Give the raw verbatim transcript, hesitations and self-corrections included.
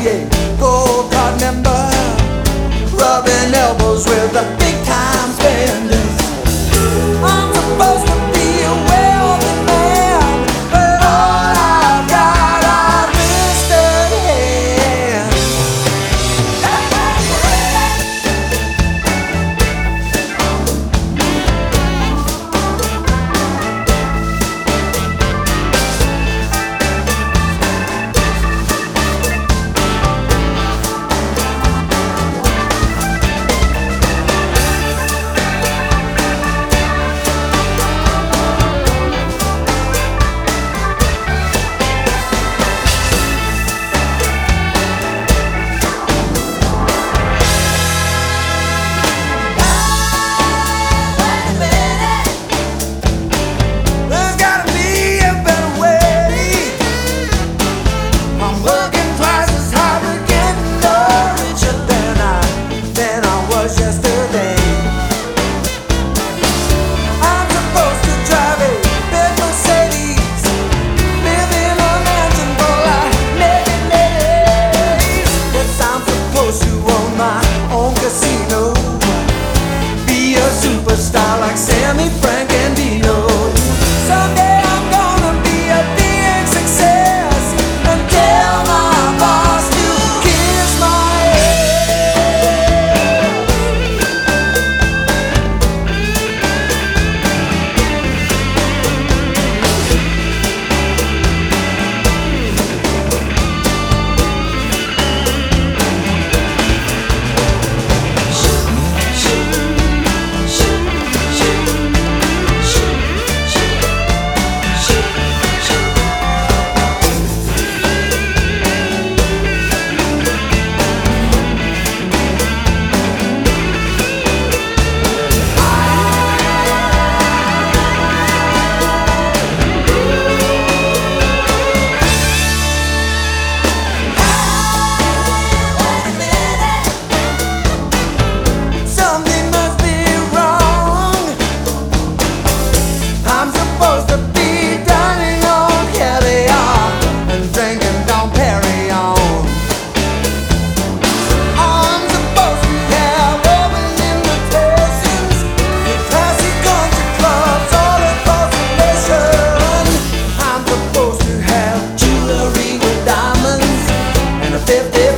a gold card member, rubbing elbows with the big time spenders. I'm supposed to be a wealthy man, but all I've got are blistered hands. There's gotta be a better way. I'm working twice as hard again, no richer than I than I was yesterday. I'm supposed to drive a big Mercedes, live in a mansion full of naked ladies. Yes, I'm supposed to own my own casino, be a superstar like Sammy Francandino. Someday I'm gonna be a big success and tell my boss to kiss my ass. Something must be wrong. I'm supposed to be dining on caviar and drinking Dom Perignon. I'm supposed to have open invitations to classy country clubs all across the nation. I'm supposed to have jewelry with diamonds and a fifty